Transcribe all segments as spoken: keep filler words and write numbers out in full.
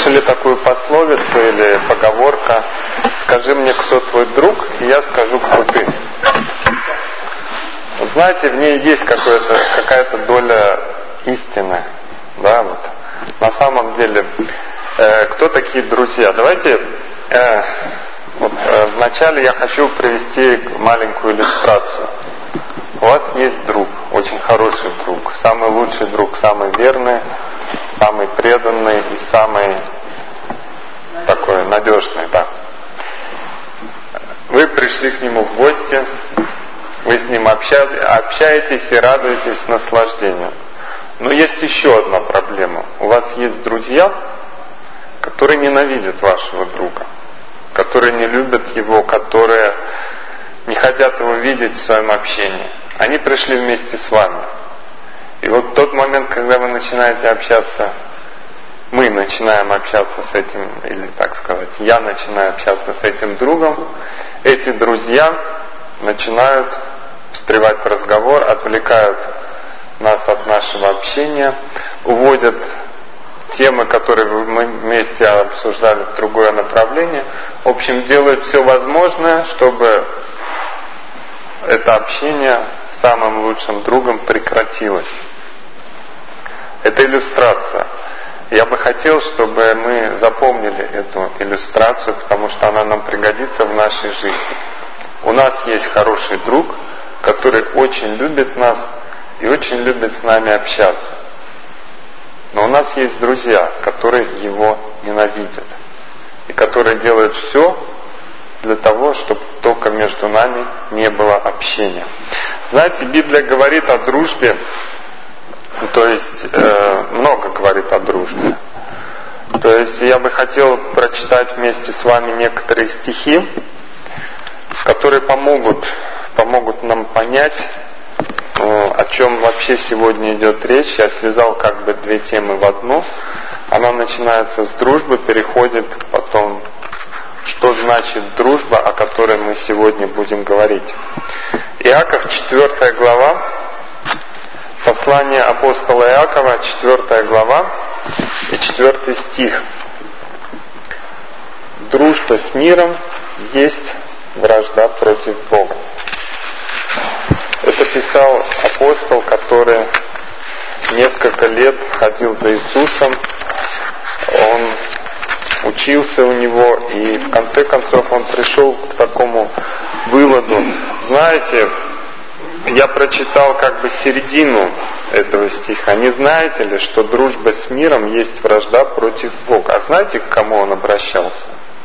слышали такую пословицу или поговорка: скажи мне, кто твой друг, и я скажу, кто ты. Вот знаете, в ней есть какая-то, какая-то доля истины. Да, вот. На самом деле, э, кто такие друзья? Давайте э, вот, э, вначале я хочу привести маленькую иллюстрацию. У вас есть друг, очень хороший друг, самый лучший друг, самый верный, самый преданный и самый такой надежный, да. Вы пришли к нему в гости, вы с ним общаетесь и радуетесь наслаждению. Но есть еще одна проблема. У вас есть друзья, которые ненавидят вашего друга, которые не любят его, которые не хотят его видеть в своем общении. Они пришли вместе с вами. И вот в тот момент, когда вы начинаете общаться, мы начинаем общаться с этим, или так сказать, я начинаю общаться с этим другом, эти друзья начинают встревать в разговор, отвлекают нас от нашего общения, уводят темы, которые мы вместе обсуждали, в другое направление. В общем, делают все возможное, чтобы это общение с самым лучшим другом прекратилось. Это иллюстрация. Я бы хотел, чтобы мы запомнили эту иллюстрацию, потому что она нам пригодится в нашей жизни. У нас есть хороший друг, который очень любит нас и очень любит с нами общаться. Но у нас есть друзья, которые его ненавидят. И которые делают все для того, чтобы только между нами не было общения. Знаете, Библия говорит о дружбе, то есть э, много говорит о дружбе. То есть я бы хотел прочитать вместе с вами некоторые стихи, которые помогут, помогут нам понять, о чем вообще сегодня идет речь. Я связал как бы две темы в одну. Она начинается с дружбы, переходит потом, что значит дружба, о которой мы сегодня будем говорить. Иаков, четвёртая глава, послание апостола Иакова, четвёртая глава и четвёртый стих. Дружба с миром есть вражда против Бога. Это писал апостол, который несколько лет ходил за Иисусом, он учился у него, и в конце концов он пришел к такому выводу. Знаете, я прочитал как бы середину этого стиха. Не знаете ли, что дружба с миром есть вражда против Бога? А знаете, к кому он обращался?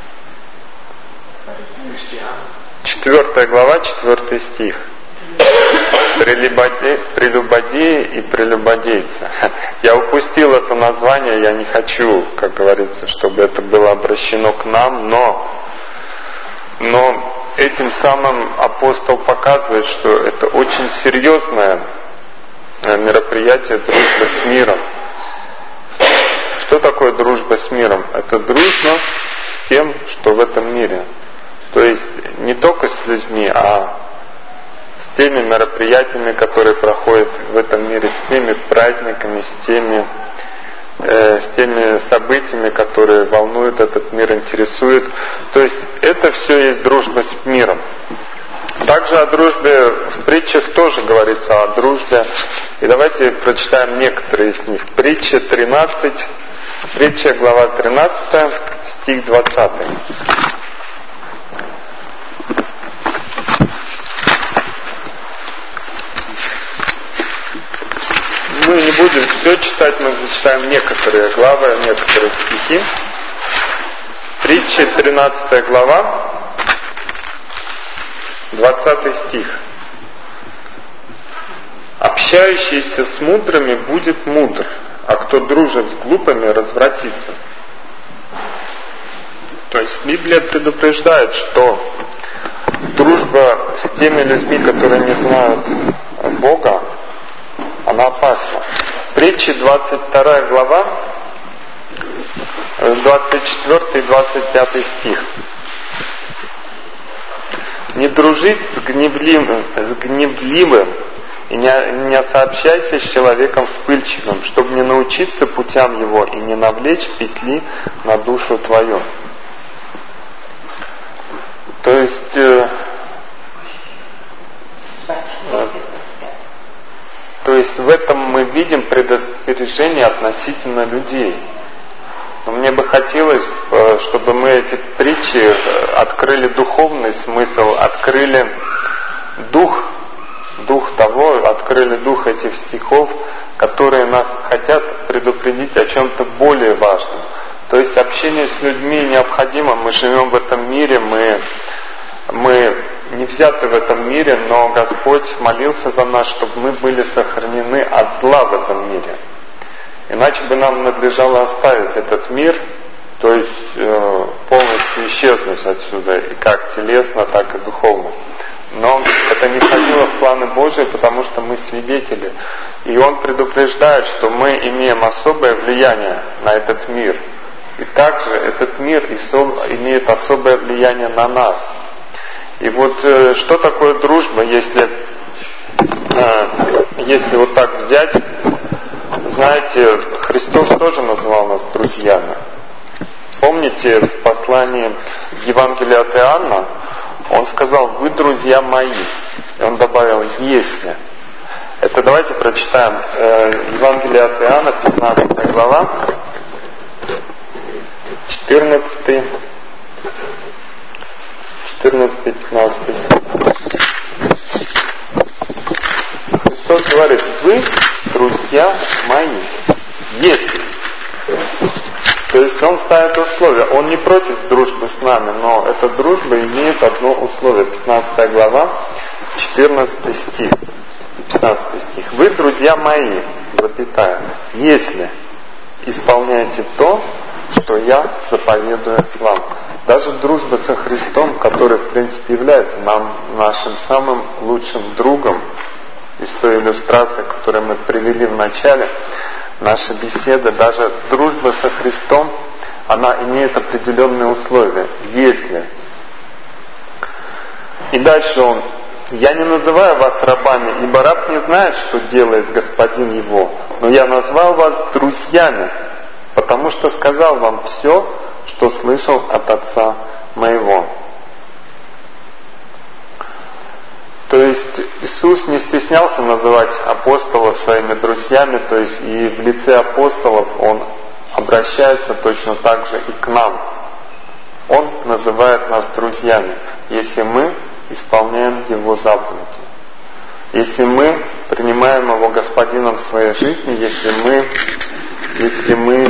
Четвертая глава, четвертый стих. Прелюбодеи, прелюбодеи и прелюбодейцы. Я упустил это название, я не хочу, как говорится, чтобы это было обращено к нам, но, но этим самым апостол показывает, что это очень серьезное мероприятие дружбы с миром. Что такое дружба с миром? Это дружба с тем, что в этом мире. То есть не только с людьми, а с теми мероприятиями, которые проходят в этом мире, с теми праздниками, с теми, э, с теми событиями, которые волнуют этот мир, интересуют. То есть это все есть дружба с миром. Также о дружбе в притчах тоже говорится о дружбе. И давайте прочитаем некоторые из них. Притча тринадцать, притча глава тринадцатая, стих двадцатый. Мы не будем все читать, мы зачитаем некоторые главы, некоторые стихи. Притча тринадцатая глава, двадцатый стих. Общающийся с мудрыми будет мудр, а кто дружит с глупыми, развратится. То есть Библия предупреждает, что дружба с теми людьми, которые не знают Бога, она опасна. Притчи двадцать вторая глава, двадцать четвёртый и двадцать пятый стих. Не дружись с гневливым, с гневливым и не, не сообщайся с человеком вспыльчивым, чтобы не научиться путям его и не навлечь петли на душу твою. То есть э, э, то есть в этом мы видим предостережение относительно людей. Но мне бы хотелось, чтобы мы эти притчи открыли духовный смысл, открыли дух, дух того, открыли дух этих стихов, которые нас хотят предупредить о чем-то более важном. То есть общение с людьми необходимо, мы живем в этом мире, мы, мы не взяты в этом мире, но Господь молился за нас, чтобы мы были сохранены от зла в этом мире. Иначе бы нам надлежало оставить этот мир, то есть э, полностью исчезнуть отсюда, и как телесно, так и духовно. Но это не входило в планы Божии, потому что мы свидетели. И Он предупреждает, что мы имеем особое влияние на этот мир. И также этот мир имеет особое влияние на нас. И вот э, что такое дружба, если, э, если вот так взять? Знаете, Христос тоже называл нас друзьями. Помните, в послании Евангелия от Иоанна Он сказал: «Вы друзья мои». И Он добавил: «если». Это давайте прочитаем Евангелие от Иоанна, пятнадцатая глава, четырнадцатый, четырнадцатый-пятнадцатый стих. Христос говорит: «Вы друзья мои, если». То есть Он ставит условия. Он не против дружбы с нами, но эта дружба имеет одно условие. пятнадцатая глава, четырнадцатый стих. пятнадцатый стих. «Вы, друзья мои, запятая, если исполняете то, что я заповедую вам». Даже дружба со Христом, который, в принципе, является нам нашим самым лучшим другом, из той иллюстрации, которую мы привели в начале нашей беседы, даже дружба со Христом, она имеет определенные условия. Если. И дальше Он: «Я не называю вас рабами, ибо раб не знает, что делает господин его, но я назвал вас друзьями, потому что сказал вам все, что слышал от Отца моего». То есть Иисус не стеснялся называть апостолов своими друзьями, то есть и в лице апостолов Он обращается точно так же и к нам. Он называет нас друзьями, если мы исполняем Его заповеди, если мы принимаем Его Господином в своей жизни, если мы, если мы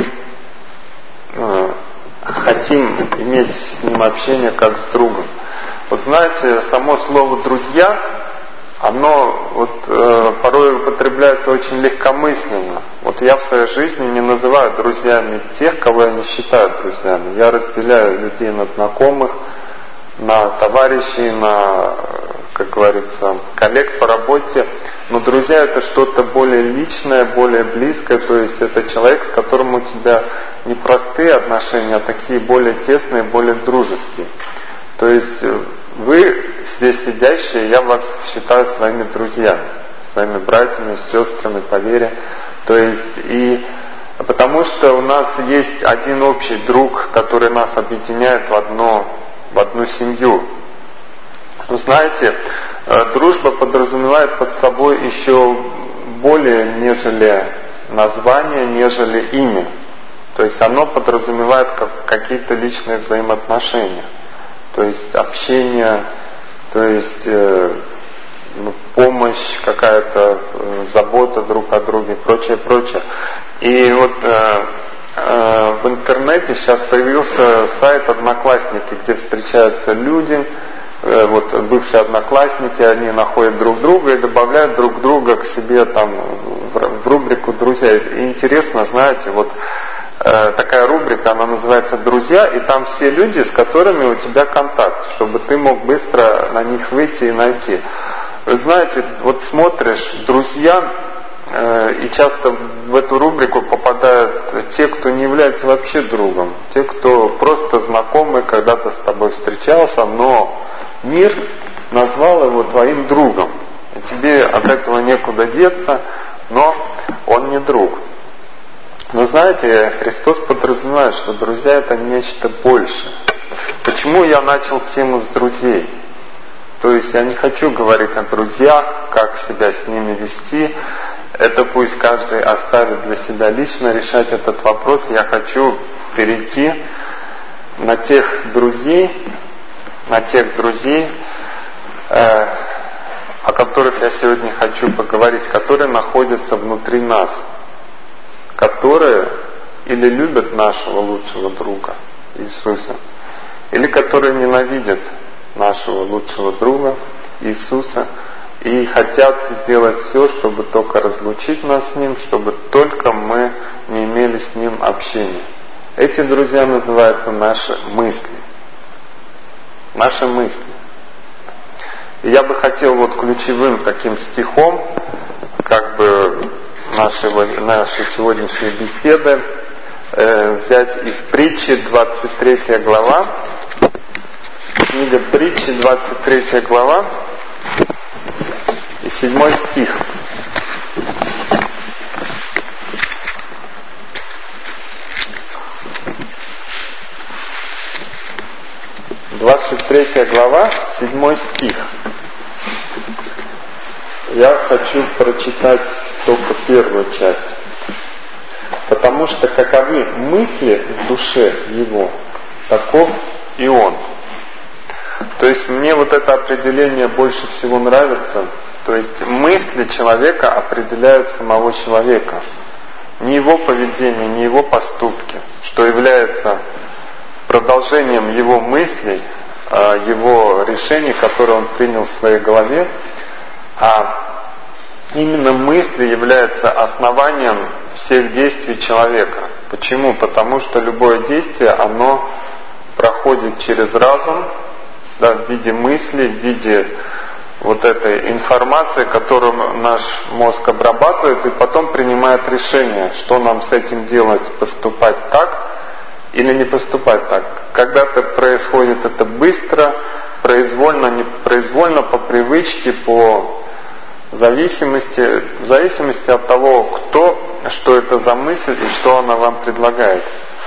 э, хотим иметь с Ним общение как с другом. Вот знаете, само слово «друзья», оно вот, э, порой употребляется очень легкомысленно. Вот я в своей жизни не называю друзьями тех, кого я не считаю друзьями. Я разделяю людей на знакомых, на товарищей, на, как говорится, коллег по работе. Но друзья — это что-то более личное, более близкое, то есть это человек, с которым у тебя не простые отношения, а такие более тесные, более дружеские. То есть вы здесь сидящие, я вас считаю своими друзьями, своими братьями, сестрами по вере. То есть и потому что у нас есть один общий друг, который нас объединяет в одно, в одну семью. Вы знаете, дружба подразумевает под собой еще более, нежели название, нежели имя. То есть оно подразумевает как, какие-то личные взаимоотношения. То есть общение, то есть э, помощь, какая-то э, забота друг о друге, прочее, прочее. И вот э, э, в интернете сейчас появился сайт «Одноклассники», где встречаются люди, э, вот бывшие одноклассники, они находят друг друга и добавляют друг друга к себе там в, в рубрику «Друзья». И интересно, знаете, вот такая рубрика, она называется «Друзья», и там все люди, с которыми у тебя контакт, чтобы ты мог быстро на них выйти и найти. Вы знаете, вот смотришь «Друзья», и часто в эту рубрику попадают те, кто не является вообще другом, те, кто просто знакомый, когда-то с тобой встречался, но мир назвал его твоим другом. и тебе от этого некуда деться, но он не друг. Но знаете, Христос подразумевает, что друзья это нечто большее. Почему я начал тему с друзей? То есть я не хочу говорить о друзьях, как себя с ними вести. Это пусть каждый оставит для себя лично решать этот вопрос. Я хочу перейти на тех друзей, на тех друзей, э, о которых я сегодня хочу поговорить, которые находятся внутри нас, которые или любят нашего лучшего друга Иисуса, или которые ненавидят нашего лучшего друга Иисуса и хотят сделать все, чтобы только разлучить нас с Ним, чтобы только мы не имели с Ним общения. Эти друзья называются наши мысли. Наши мысли. И я бы хотел вот ключевым таким стихом, как бы нашего, нашей сегодняшней беседы, э, взять из притчи двадцать третья глава. Книга притчи, двадцать третья глава и седьмой стих. двадцать третья глава, седьмой стих. Я хочу прочитать только первую часть. Потому что каковы мысли в душе его, таков и он. То есть мне вот это определение больше всего нравится. То есть мысли человека определяют самого человека. Не его поведение, не его поступки, что является продолжением его мыслей, его решений, которые он принял в своей голове, а именно мысли являются основанием всех действий человека. Почему? Потому что любое действие, оно проходит через разум, да, в виде мысли, в виде вот этой информации, которую наш мозг обрабатывает, и потом принимает решение, что нам с этим делать, поступать так или не поступать так. Когда-то происходит это быстро, произвольно, непроизвольно, по привычке, по зависимости, в зависимости от того, кто, что это за мысль и что она вам предлагает.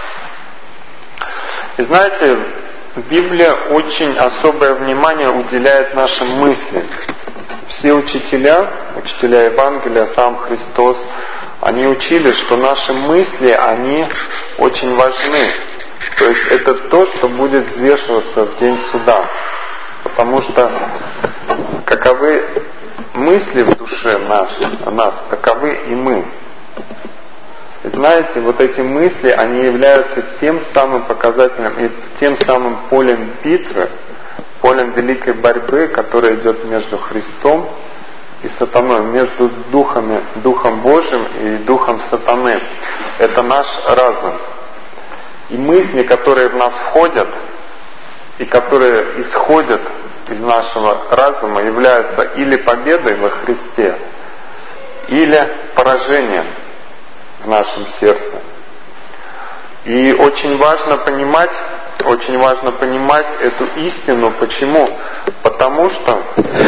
И знаете, Библия очень особое внимание уделяет нашим мыслям. Все учителя, учителя Евангелия, сам Христос, они учили, что наши мысли, они очень важны. То есть это то, что будет взвешиваться в день суда. Потому что каковы мысли в душе нашей, о нас, таковы и мы. И знаете, вот эти мысли, они являются тем самым показателем и тем самым полем битвы, полем великой борьбы, которая идет между Христом и сатаной, между духами, Духом Божьим и Духом сатаны. Это наш разум. И мысли, которые в нас входят и которые исходят из нашего разума, являются или победой во Христе, или поражением в нашем сердце. И очень важно понимать, очень важно понимать эту истину. Почему? Потому что,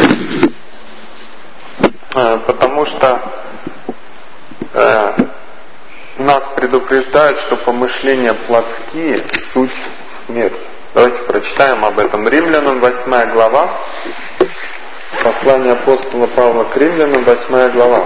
потому что э, нас предупреждают, что помышления плотские — суть смерть. Давайте прочитаем об этом. Римлянам, восьмая глава. Послание апостола Павла к Римлянам, восьмая глава.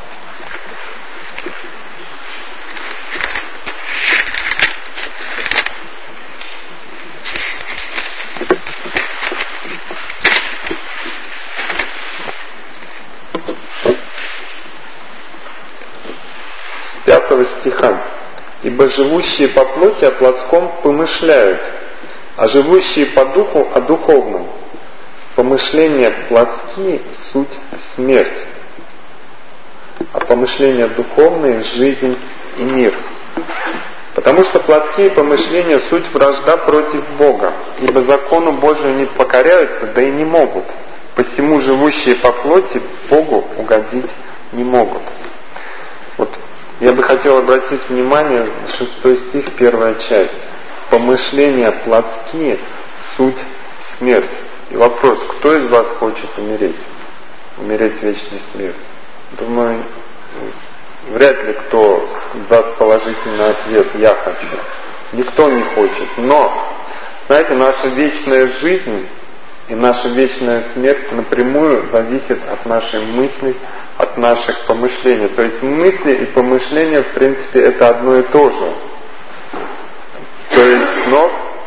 пятого стиха. «Ибо живущие по плоти о плотском помышляют, а живущие по духу о духовном. Помышления плотские — суть смерть, а помышления духовные — жизнь и мир. Потому что плотские помышления — суть вражда против Бога, ибо закону Божию не покоряются, да и не могут. Посему живущие по плоти Богу угодить не могут». Вот я бы хотел обратить внимание на шестой стих, первая часть. Помышления плотские — суть смерть. И вопрос: кто из вас хочет умереть? умереть вечной смертью? Думаю, вряд ли кто даст положительный ответ «я хочу». Никто не хочет. Но, знаете, наша вечная жизнь и наша вечная смерть напрямую зависит от нашей мысли, от наших помышлений. То есть мысли и помышления, в принципе, это одно и то же. То есть, но,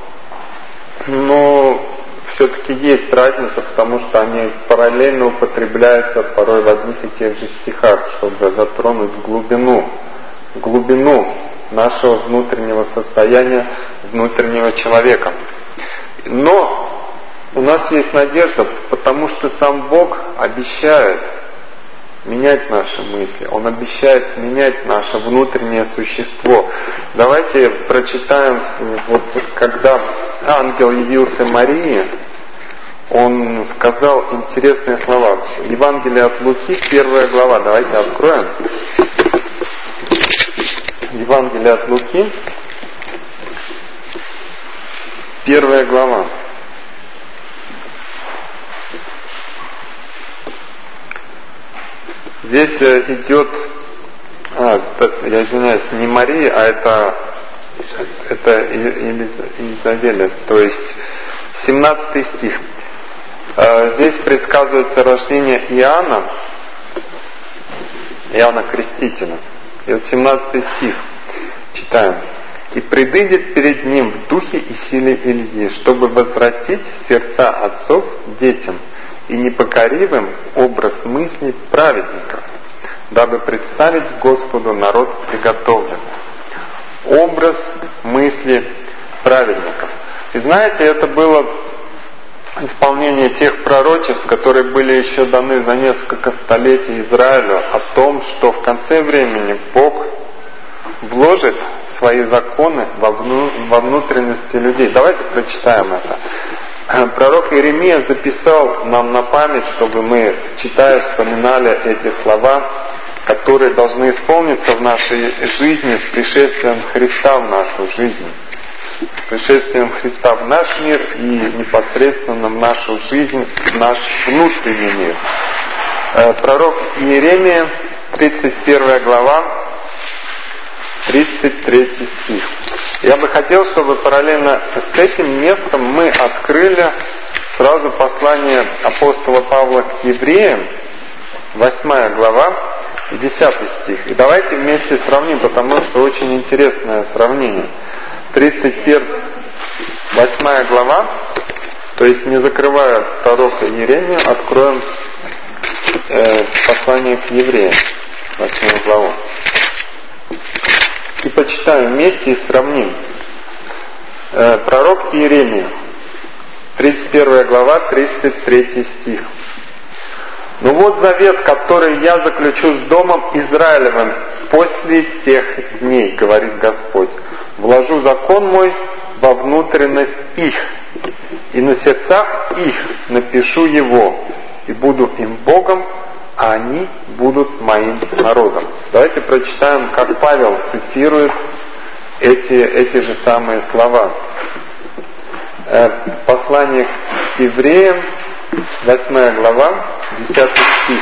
но все-таки есть разница, потому что они параллельно употребляются порой в одних и тех же стихах, чтобы затронуть глубину, глубину нашего внутреннего состояния, внутреннего человека. Но у нас есть надежда, потому что сам Бог обещает менять наши мысли. Он обещает менять наше внутреннее существо. Давайте прочитаем, вот когда ангел явился Марии, он сказал интересные слова. Евангелие от Луки, первая глава. Давайте откроем. Евангелие от Луки, первая глава. Здесь идет, а, я извиняюсь, не Мария, а это, это Изавеля, то есть семнадцатый стих. Здесь предсказывается рождение Иоанна, Иоанна Крестителя. И вот семнадцатый стих читаем. «И предыдет перед ним в духе и силе Ильи, чтобы возвратить сердца отцов детям, и непокоривым образ мыслей праведников, дабы представить Господу народ приготовленный». Образ мысли праведников. И знаете, это было исполнение тех пророчеств, которые были еще даны за несколько столетий Израилю, о том, что в конце времени Бог вложит свои законы во, вну, во внутренности людей. Давайте прочитаем это. Пророк Иеремия записал нам на память, чтобы мы, читая, вспоминали эти слова, которые должны исполниться в нашей жизни с пришествием Христа в нашу жизнь. С пришествием Христа в наш мир и непосредственно в нашу жизнь, в наш внутренний мир. Пророк Иеремия, тридцать первая глава, тридцать третий стих. Я бы хотел, чтобы параллельно с этим местом мы открыли сразу послание апостола Павла к евреям, восьмая глава, и десятый стих. И давайте вместе сравним, потому что очень интересное сравнение. тридцать первая, восьмая глава, то есть не закрывая пророка Иеремию, откроем э, послание к евреям, восьмую главу. И почитаем вместе и сравним. Э, пророк Иеремия, тридцать первая глава, тридцать третий стих. «Ну вот завет, который я заключу с домом Израилевым после тех дней, говорит Господь. Вложу закон мой во внутренность их, и на сердцах их напишу его, и буду им Богом, а они будут моим народом». Давайте прочитаем, как Павел цитирует эти, эти же самые слова. Послание к евреям, восьмая глава, десятый стих.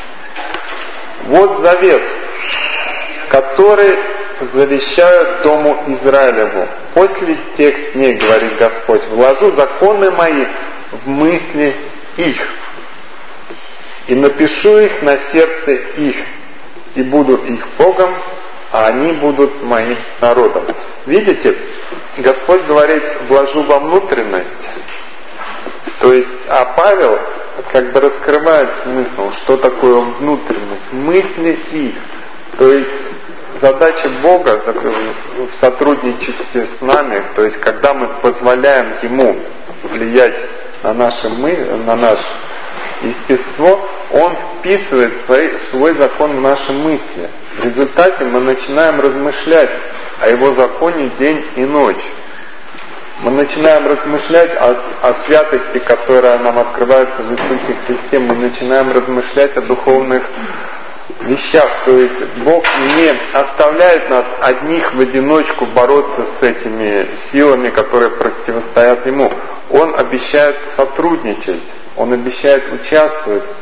«Вот завет, который завещаю дому Израилеву. После тех дней, говорит Господь, вложу законы мои в мысли их, и напишу их на сердце их, и буду их Богом, а они будут моим народом». Видите, Господь говорит, вложу во внутренность. То есть, а Павел как бы раскрывает смысл, что такое внутренность, мысли их. То есть, задача Бога в сотрудничестве с нами, то есть, когда мы позволяем Ему влиять на наше, мы, на наше естество, Он вписывает свой, свой закон в наши мысли. В результате мы начинаем размышлять о Его законе день и ночь. Мы начинаем размышлять о, о святости, которая нам открывается в Иисусе Христе. Мы начинаем размышлять о духовных вещах. То есть Бог не оставляет нас одних в одиночку бороться с этими силами, которые противостоят Ему. Он обещает сотрудничать, Он обещает участвовать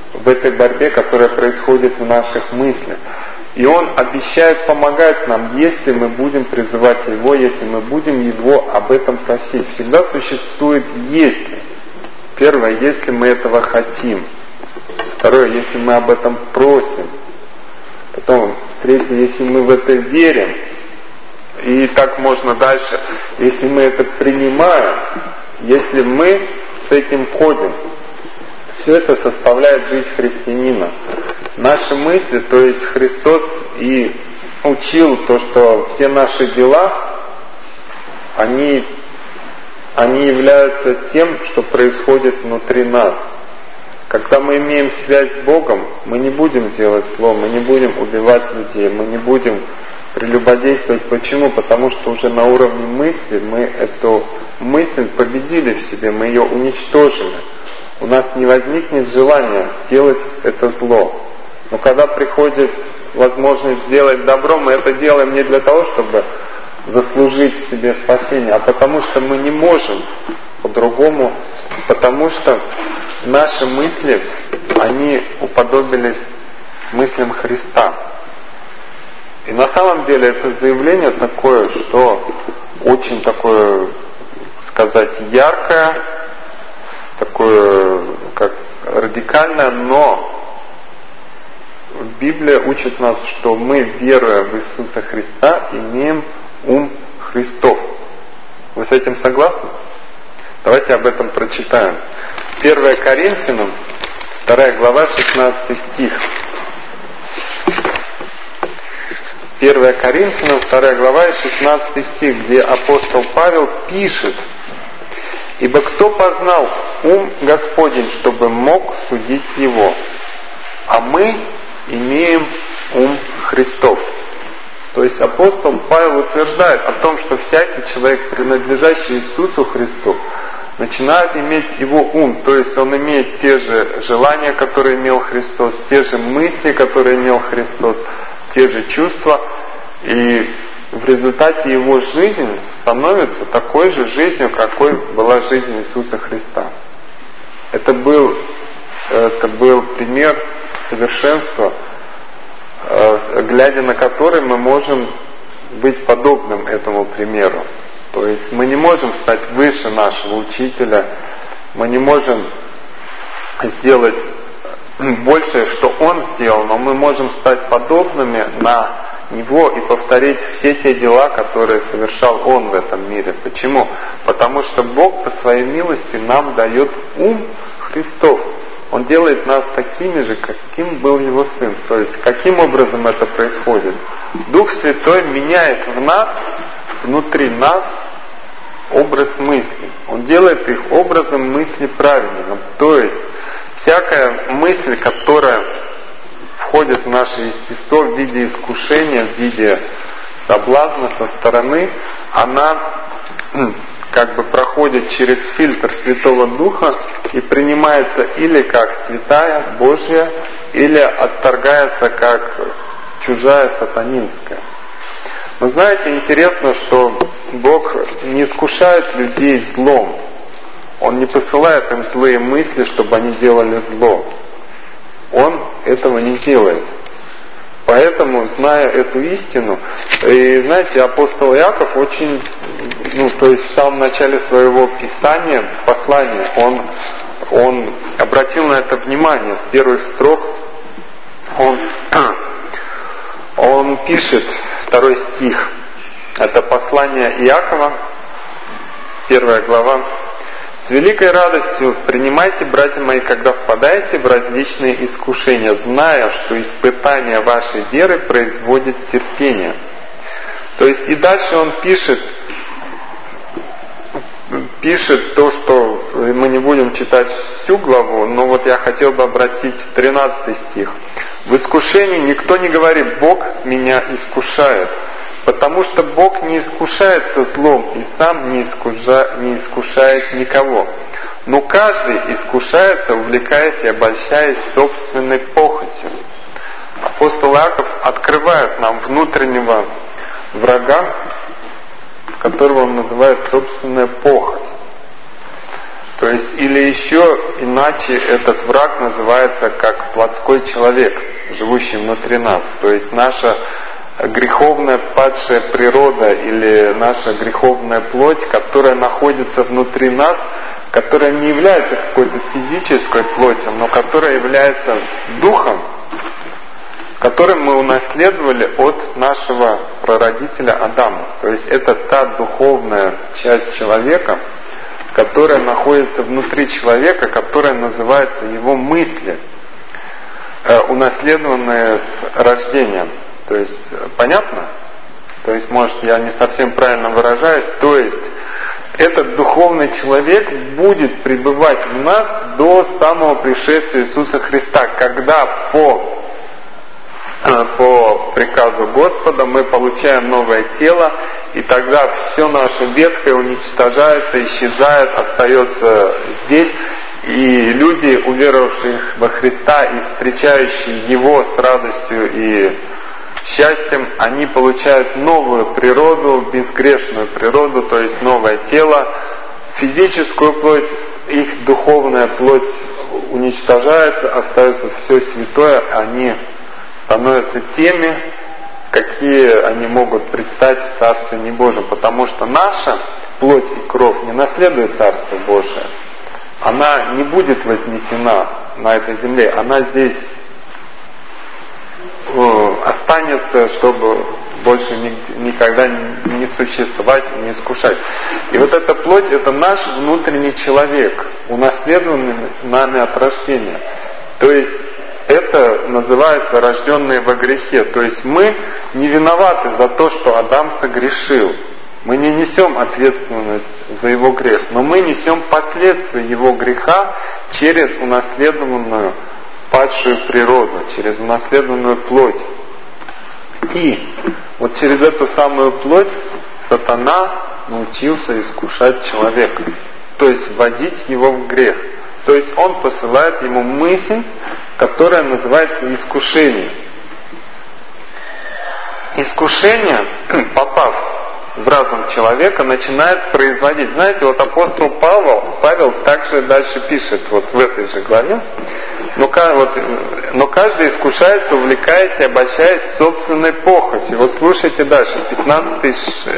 в этой борьбе, которая происходит в наших мыслях. И Он обещает помогать нам, если мы будем призывать Его, если мы будем Его об этом просить. Всегда существует «если». Первое, если мы этого хотим. Второе, если мы об этом просим. Потом, третье, если мы в это верим. И так можно дальше. Если мы это принимаем, если мы с этим ходим. Все это составляет жизнь христианина. Наши мысли, то есть Христос и учил то, что все наши дела, они, они являются тем, что происходит внутри нас. Когда мы имеем связь с Богом, мы не будем делать зло, мы не будем убивать людей, мы не будем прелюбодействовать. Почему? Потому что уже на уровне мысли мы эту мысль победили в себе, мы ее уничтожили. У нас не возникнет желания сделать это зло. Но когда приходит возможность сделать добро, мы это делаем не для того, чтобы заслужить себе спасение, а потому что мы не можем по-другому, потому что наши мысли, они уподобились мыслям Христа. И на самом деле это заявление такое, что очень такое, сказать, яркое, такое, как радикальное, но Библия учит нас, что мы, веруя в Иисуса Христа, имеем ум Христов. Вы с этим согласны? Давайте об этом прочитаем. первое Коринфянам, вторая глава, шестнадцатый стих. первое Коринфянам, вторая глава, шестнадцатый стих, где апостол Павел пишет: «Ибо кто познал ум Господень, чтобы мог судить его? А мы имеем ум Христов». То есть апостол Павел утверждает о том, что всякий человек, принадлежащий Иисусу Христу, начинает иметь его ум, то есть он имеет те же желания, которые имел Христос, те же мысли, которые имел Христос, те же чувства, и в результате его жизнь становится такой же жизнью, какой была жизнь Иисуса Христа. Это был, это был пример совершенства, глядя на который мы можем быть подобным этому примеру. То есть мы не можем стать выше нашего учителя, мы не можем сделать большее, что он сделал, но мы можем стать подобными на него и повторить все те дела, которые совершал он в этом мире. Почему? Потому что Бог по своей милости нам дает ум Христов. Он делает нас такими же, каким был его Сын. То есть, каким образом это происходит? Дух Святой меняет в нас, внутри нас, образ мысли. Он делает их образом мысли правильным. То есть, всякая мысль, которая входит в наше естество в виде искушения, в виде соблазна со стороны, она как бы проходит через фильтр Святого Духа и принимается или как святая, Божья, или отторгается как чужая, сатанинская. Но знаете, интересно, что Бог не искушает людей злом. Он не посылает им злые мысли, чтобы они делали зло. Он этого не делает. Поэтому, зная эту истину, и знаете, апостол Иаков очень, ну, то есть в самом начале своего писания, послания, он, он обратил на это внимание с первых строк. Он, он пишет, второй стих, это послание Иакова, первая глава: «С великой радостью принимайте, братья мои, когда впадаете в различные искушения, зная, что испытание вашей веры производит терпение». То есть и дальше он пишет, пишет то, что мы не будем читать всю главу, но вот я хотел бы обратить тринадцатый стих. «В искушении никто не говорит: Бог меня искушает, потому что Бог не искушается злом и сам не, искуша, не искушает никого. Но каждый искушается, увлекаясь и обольщаясь собственной похотью». Апостол Иаков открывает нам внутреннего врага, которого он называет собственная похоть. То То есть, или еще иначе этот враг называется как плотской человек, живущий внутри нас. То есть наша греховная падшая природа или наша греховная плоть, которая находится внутри нас, которая не является какой-то физической плотью, но которая является духом, который мы унаследовали от нашего прародителя Адама. То есть это та духовная часть человека, которая находится внутри человека, которая называется его мысли, э, унаследованные с рождением. То есть, понятно? То есть, может, я не совсем правильно выражаюсь. То есть, этот духовный человек будет пребывать в нас до самого пришествия Иисуса Христа, когда по по приказу Господа мы получаем новое тело, и тогда все наше ветхое уничтожается, исчезает, остается здесь, и люди, уверовавшие во Христа и встречающие Его с радостью и счастьем, они получают новую природу, безгрешную природу, то есть новое тело, физическую плоть, их духовная плоть уничтожается, остается все святое, они становятся теми, какие они могут предстать в Царстве Небожьем, потому что наша плоть и кровь не наследует Царство Божие. Она не будет вознесена на этой земле, она здесь э, останется, чтобы больше никогда не существовать, не искушать. И вот эта плоть, это наш внутренний человек, унаследованный нами от рождения. То есть это называется рожденные во грехе. То есть мы не виноваты за то, что Адам согрешил. Мы не несем ответственность за его грех, но мы несем последствия его греха через унаследованную падшую природу, через унаследованную плоть. И вот через эту самую плоть сатана научился искушать человека, то есть вводить его в грех. То есть он посылает ему мысль, которая называется искушение. Искушение, попав в разум человека, начинает производить. Знаете, вот апостол Павел, Павел также дальше пишет, вот в этой же главе, но, вот, но каждый искушается, увлекаясь и обольщаясь собственной похотью. Вот слушайте дальше, пятнадцатый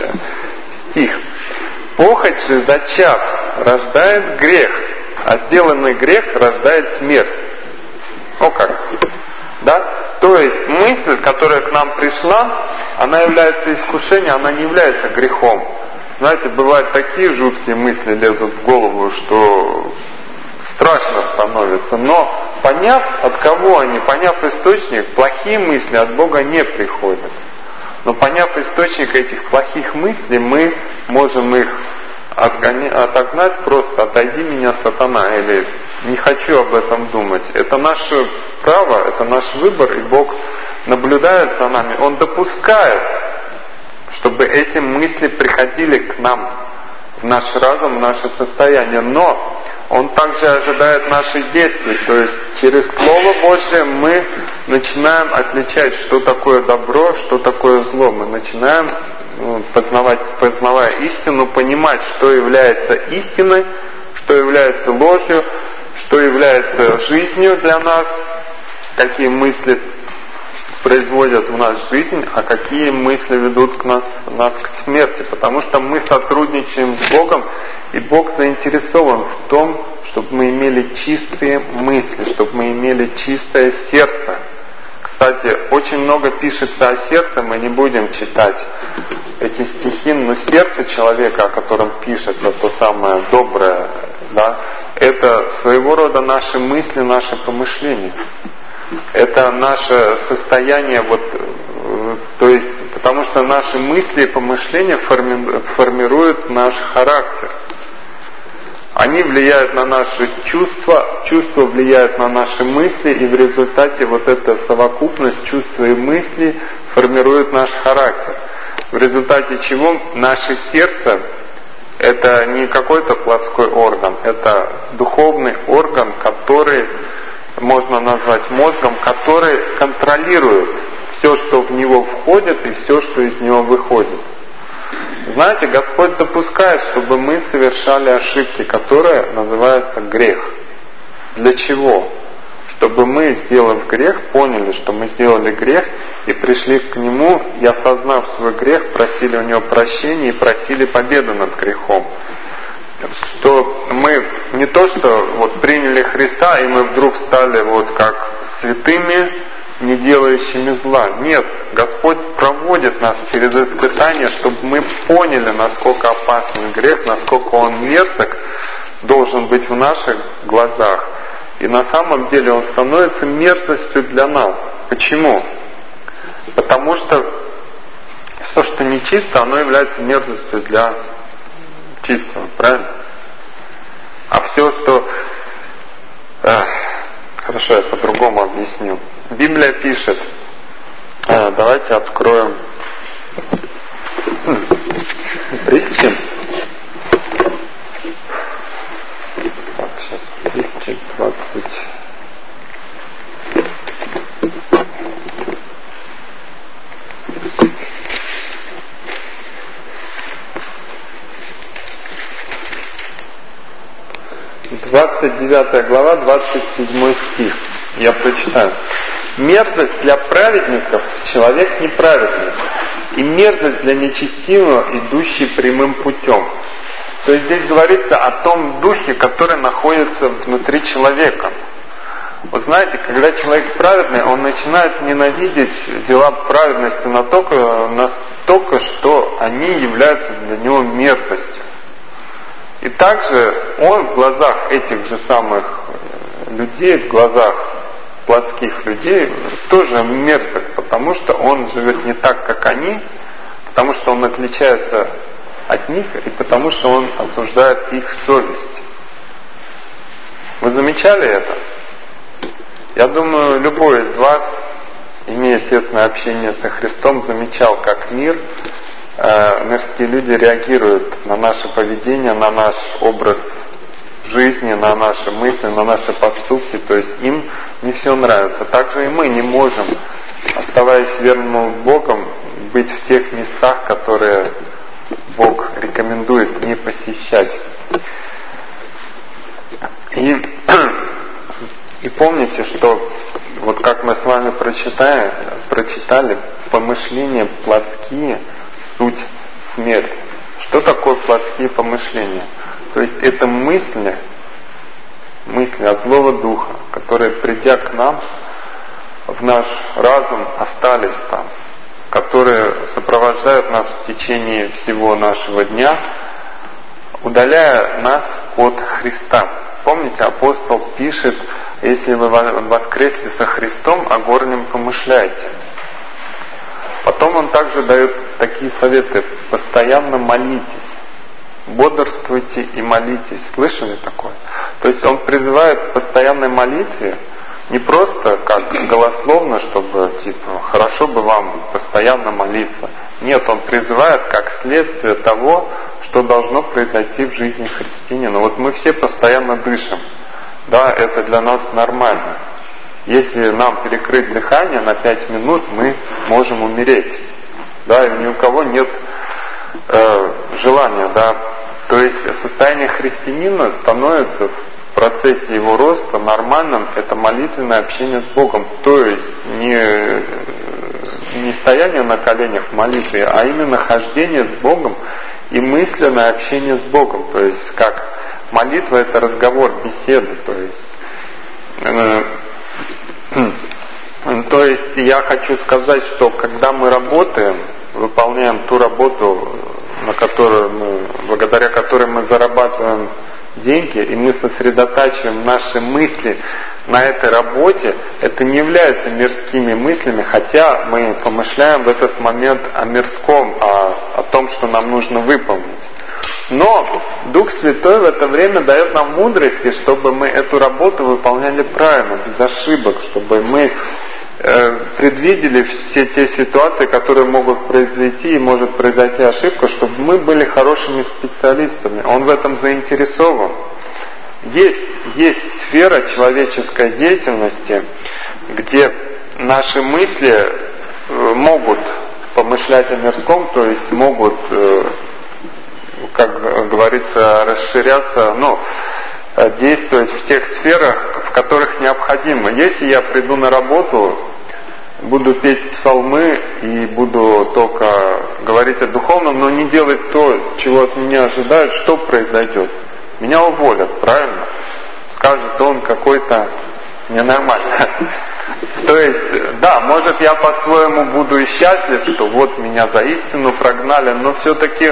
стих. «Похоть же, зачав, рождает грех, а сделанный грех рождает смерть». О как? Да? То есть мысль, которая к нам пришла, она является искушением, она не является грехом. Знаете, бывают такие жуткие мысли лезут в голову, что страшно становится. Но поняв, от кого они, поняв источник, плохие мысли от Бога не приходят. Но поняв источник этих плохих мыслей, мы можем их отогнать просто: «Отойди меня, сатана», или «Не хочу об этом думать». Это наше право, это наш выбор, и Бог наблюдает за нами. Он допускает, чтобы эти мысли приходили к нам, в наш разум, в наше состояние. Но Он также ожидает наших действий. То есть через Слово Божие мы начинаем отличать, что такое добро, что такое зло. Мы начинаем познавать, познавая истину, понимать, что является истиной, что является ложью, что является жизнью для нас, какие мысли производят в нас жизнь, а какие мысли ведут к нас, нас к смерти. Потому что мы сотрудничаем с Богом, и Бог заинтересован в том, чтобы мы имели чистые мысли, чтобы мы имели чистое сердце. Кстати, очень много пишется о сердце, мы не будем читать эти стихи, но сердце человека, о котором пишется, то самое доброе, да, это своего рода наши мысли, наши помышления. Это наше состояние, вот, то есть, потому что наши мысли и помышления форми, формируют наш характер. Они влияют на наши чувства, чувства влияют на наши мысли, и в результате вот эта совокупность чувств и мыслей формирует наш характер. В результате чего наше сердце — это не какой-то плотской орган, это духовный орган, который можно назвать мозгом, который контролирует все, что в него входит, и все, что из него выходит. знаете, Господь допускает, чтобы мы совершали ошибки, которые называются грех. Для чего? Чтобы мы, сделав грех, поняли, что мы сделали грех, и пришли к Нему, и осознав свой грех, просили у Него прощения и просили победу над грехом. Что мы не то, что вот приняли Христа, и мы вдруг стали вот как святыми, не делающими зла. Нет, Господь проводит нас через испытания, чтобы мы поняли, насколько опасен грех, насколько он мерзок должен быть в наших глазах. И на самом деле он становится мерзостью для нас. Почему? Потому что все, что нечисто, оно является мерзостью для чистого, правильно? А все, что... Эх, хорошо, я по-другому объясню. Библия пишет, э, давайте откроем притчи. Так, сейчас притчи двадцать. двадцать девятая глава, двадцать седьмой стих. Я прочитаю. Мерзость для праведников человек неправедный, и мерзость для нечестивого, идущий прямым путем. То есть здесь говорится о том духе, который находится внутри человека. Вот знаете, когда человек праведный, он начинает ненавидеть дела праведности настолько, настолько, что они являются для него мерзостью. И также он в глазах этих же самых людей, в глазах плотских людей, тоже мерзок, потому что он живет не так, как они, потому что он отличается от них и потому что он осуждает их совесть. Вы замечали это? Я думаю, любой из вас, имея тесное общение со Христом, замечал, как мир, э, мирские люди реагируют на наше поведение, на наш образ жизни, на наши мысли, на наши поступки, то есть им не все нравится. Также и мы не можем, оставаясь верным Богом, быть в тех местах, которые Бог рекомендует не посещать. И, и помните, что вот как мы с вами прочитали, прочитали, помышления плотские — суть смерть. Что такое плотские помышления? То есть это мысли, мысли от злого духа, которые, придя к нам, в наш разум остались там, которые сопровождают нас в течение всего нашего дня, удаляя нас от Христа. Помните, апостол пишет: если вы воскресли со Христом, о горнем помышляйте. Потом он также дает такие советы: постоянно молитесь, бодрствуйте и молитесь. Слышали такое? То есть он призывает к постоянной молитве, не просто как голословно, чтобы типа хорошо бы вам постоянно молиться. Нет, он призывает как следствие того, что должно произойти в жизни христианина. Вот мы все постоянно дышим. Да, это для нас нормально. Если нам перекрыть дыхание на пять минут, мы можем умереть. Да, и ни у кого нет э, желания, да. То есть состояние христианина становится в процессе его роста нормальным, это молитвенное общение с Богом. То есть не, не стояние на коленях в молитве, а именно хождение с Богом и мысленное общение с Богом. То есть как молитва — это разговор, беседа. То есть, э, то есть я хочу сказать, что когда мы работаем, выполняем ту работу, на которую мы, благодаря которой мы зарабатываем деньги, и мы сосредотачиваем наши мысли на этой работе, это не является мирскими мыслями, хотя мы помышляем в этот момент о мирском, о, о том, что нам нужно выполнить. Но Дух Святой в это время дает нам мудрости, чтобы мы эту работу выполняли правильно, без ошибок, чтобы мы э, предвидели все те ситуации, которые могут произойти, и может произойти ошибка, чтобы мы были хорошими специалистами. Он в этом заинтересован. Есть, есть сфера человеческой деятельности, где наши мысли э, могут помышлять о мирском, то есть могут э, как говорится, расширяться, ну, действовать в тех сферах, в которых необходимо. Если я приду на работу, буду петь псалмы и буду только говорить о духовном, но не делать то, чего от меня ожидают, что произойдет? Меня уволят, правильно? Скажет, он какой-то ненормальный. То есть, да, может я по-своему буду и счастлив, что вот меня за истину прогнали, но все-таки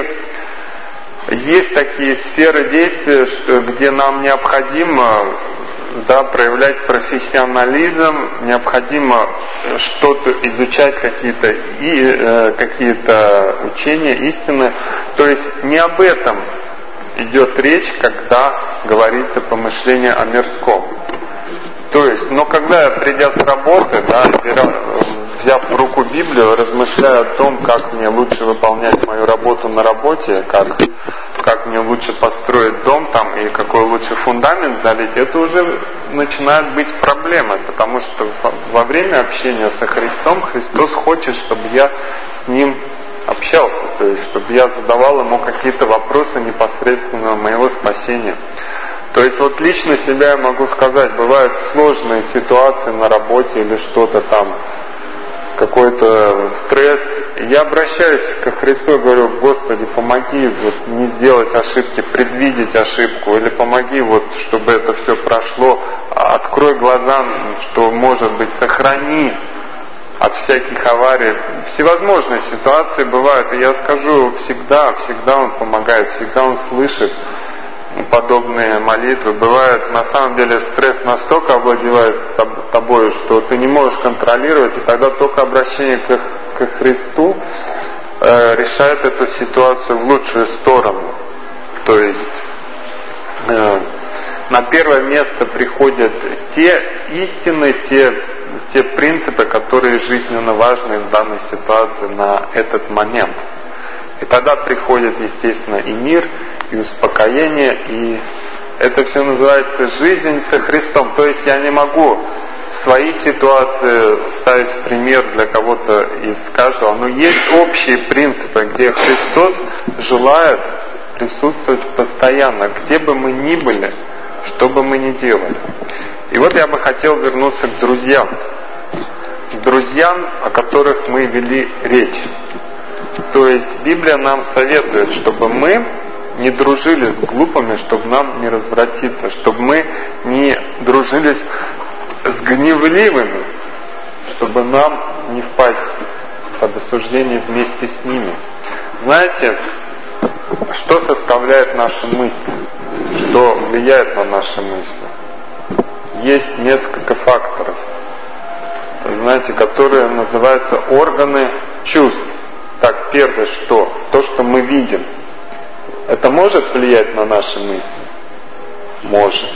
есть такие сферы действия, что, где нам необходимо, да, проявлять профессионализм, необходимо что-то изучать, какие-то и э, какие-то учения, истины. То есть не об этом идет речь, когда говорится помышление о мирском. То есть, но когда я, придя с работы, да, взяв в руку Библию, размышляю о том, как мне лучше выполнять мою работу на работе, как, как мне лучше построить дом там и какой лучше фундамент залить, это уже начинает быть проблемой, потому что во время общения со Христом Христос хочет, чтобы я с Ним общался, то есть чтобы я задавал Ему какие-то вопросы непосредственно моего спасения. То есть вот лично себя я могу сказать, бывают сложные ситуации на работе или что-то там, какой-то стресс. Я обращаюсь ко Христу и говорю: Господи, помоги вот не сделать ошибки, предвидеть ошибку, или помоги вот, чтобы это все прошло, открой глаза, что может быть, сохрани от всяких аварий. Всевозможные ситуации бывают, и я скажу, всегда, всегда Он помогает, всегда Он слышит подобные молитвы. Бывает, на самом деле, стресс настолько овладевает тобой, что ты не можешь контролировать, и тогда только обращение к, к Христу э, решает эту ситуацию в лучшую сторону. То есть э, на первое место приходят те истины, те, те принципы, которые жизненно важны в данной ситуации на этот момент. И тогда приходит, естественно, и мир, и успокоение, и это все называется жизнь со Христом. То есть я не могу свои ситуации ставить в пример для кого-то из каждого, но есть общие принципы, где Христос желает присутствовать постоянно, где бы мы ни были, что бы мы ни делали. И вот я бы хотел вернуться к друзьям, к друзьям, о которых мы вели речь. То есть Библия нам советует, чтобы мы не дружили с глупыми, чтобы нам не развратиться, чтобы мы не дружили с гневливыми, чтобы нам не впасть под осуждение вместе с ними. Знаете, что составляет наши мысли, что влияет на наши мысли? Есть несколько факторов, знаете, которые называются органы чувств. Так, первое, что? То, что мы видим. Это может влиять на наши мысли? Может.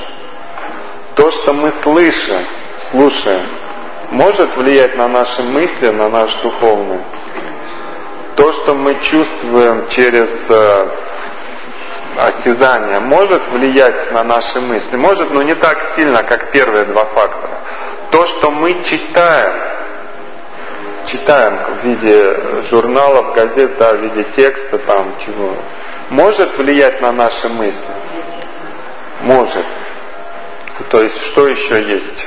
То, что мы слышим, слушаем, может влиять на наши мысли, на наш духовный? То, что мы чувствуем через э, осязание, может влиять на наши мысли? Может, но не так сильно, как первые два фактора. То, что мы читаем, читаем в виде журналов, газет, да, в виде текста, там чего, может влиять на наши мысли? Может. То есть, что еще есть?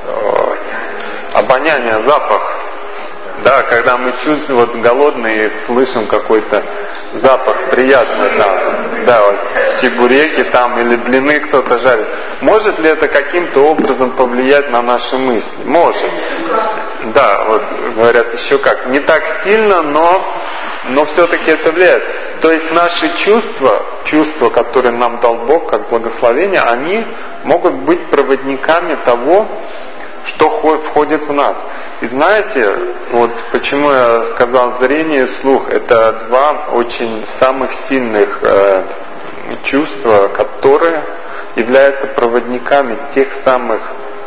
Обоняние, запах. Да, когда мы чувствуем, вот голодные, и слышим какой-то запах приятный там, да, вот чебуреки там или блины кто-то жарит. Может ли это каким-то образом повлиять на наши мысли? Может. Да, вот говорят еще как, не так сильно, но, но все-таки это влияет. То есть наши чувства, чувства, которые нам дал Бог как благословение, они могут быть проводниками того, что входит в нас. И знаете, вот почему я сказал зрение и слух, это два очень самых сильных э, чувства, которые являются проводниками тех самых,